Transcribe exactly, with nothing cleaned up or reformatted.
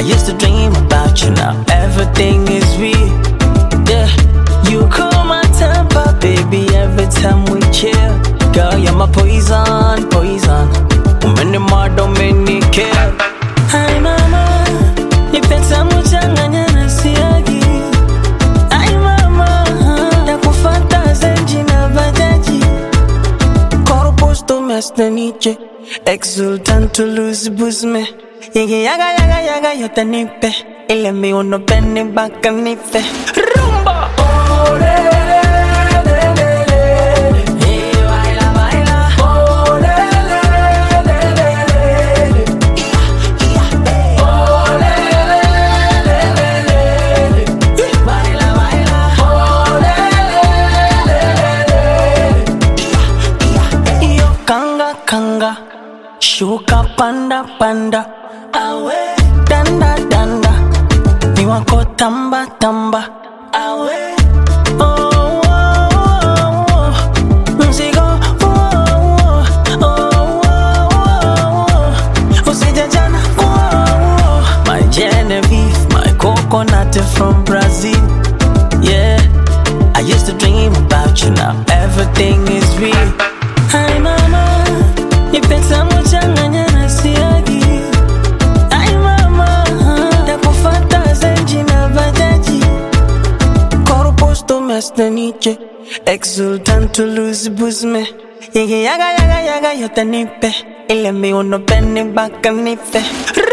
used to dream about you, now everything is real. Yeah, you cool my temper, baby, every time we chill. Girl, you're my poison, poison. When the more don't make me kill. Hi mama, nipeta mchanganya na siagi. Hi mama, nakufata zenji na bajaji. Corpus to mesta niche, exultant to lose booze me. Yigi yaga yaga yaga yote nipe, ile mi uno penny baka nipe. Rumba! Oh, le, le, le, le, le. Hey, baila, baila. Oh, le, le, le, le, le. Oh, le, le, le, le, le. Baila, baila. Oh, le, le, le, le, le. Yo kanga kanga, shuka panda panda. Awe, danda danda, ni wako tamba tamba. Awe, oh oh oh oh, mzigo oh oh oh oh oh, usije jana oh oh. My Genevieve, my coconut from Brazil. Yeah, I used to dream about you, now everything is real. Hi mama, nipeta mchanganya na siagi. Mesta niche, exultant to lose booze me. Yigi yaga yaga yaga yote nipe, ile mi uno penny baka nipe.